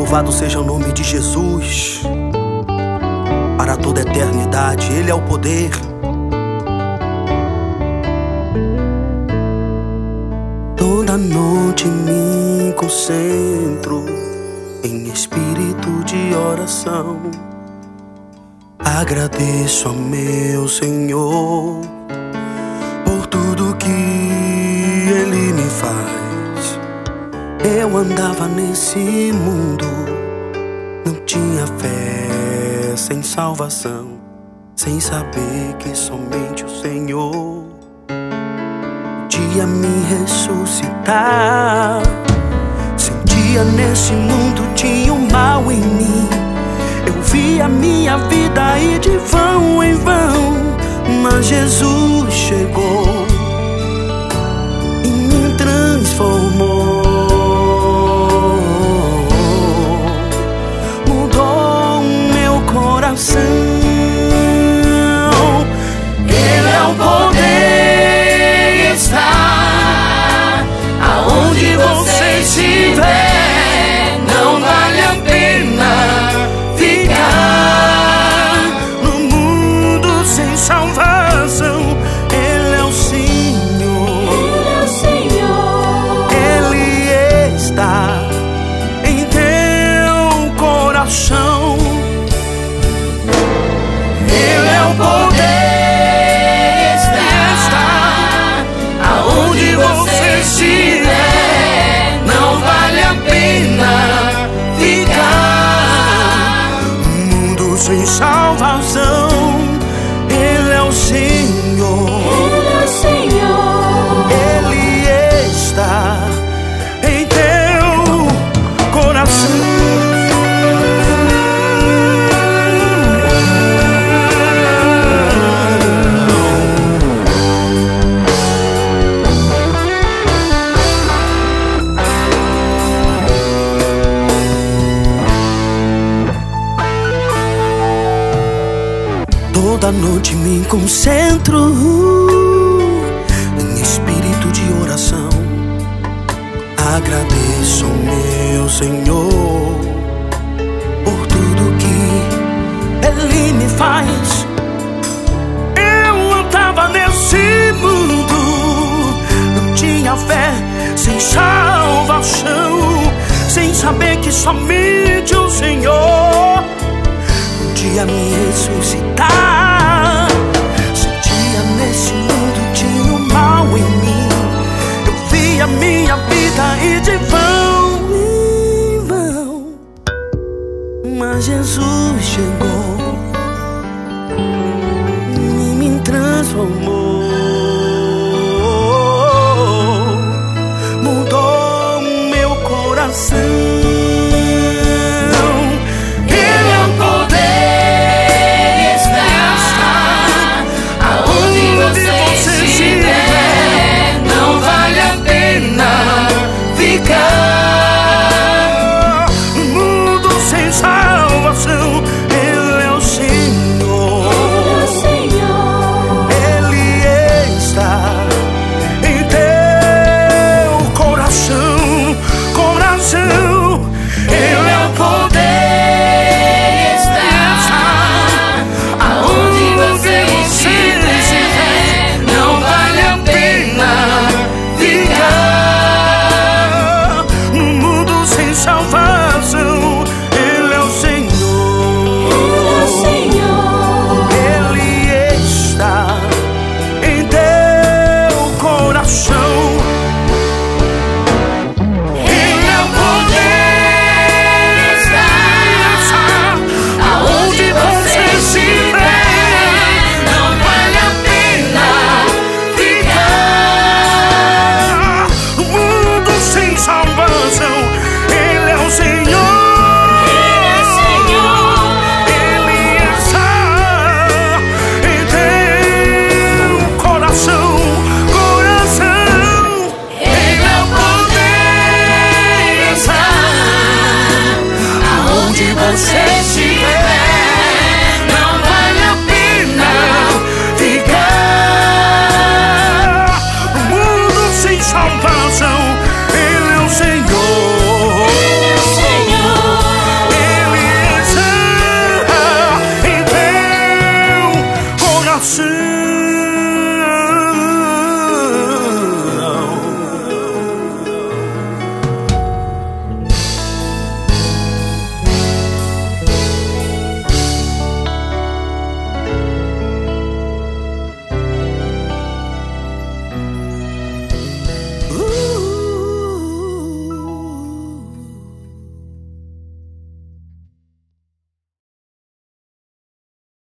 Louvado seja o nome de Jesus, para toda a eternidade, Ele é o poder. Toda noite me concentro em espírito de oração. Agradeço ao meu Senhor por tudo que Ele me faz. Eu andava nesse mundo, não tinha fé, sem salvação, sem saber que somente o Senhor podia me ressuscitar. Sentia nesse mundo tinha o mal em mim. Eu via minha vida ir de vão em vão, mas Jesus chegou e me transformou. Mudou meu coração. Ele é o poder, está aonde você estiver. Não vale a pena ficar No mundo sem salvação. Ele é o Senhor. Ele é o Senhor. Ele está em teu coração. Ele é o poder, está aonde você estiver. Não vale a pena ficar No mundo sem salvação. Ele é o Senhor. Ele é o Senhor. Ele está em teu coração. Toda noite me concentro em espírito de oração. Agradeço ao meu Senhor por tudo que Ele me faz. Eu andava nesse mundo, não tinha fé, sem salvação, sem saber que somente o Senhor podia me ressuscitar. Sentia nesse mundo tinha o mal em mim. Eu via minha vida ir de vão em vão, mas Jesus chegou e me transformou. Mudou meu coração. salvação.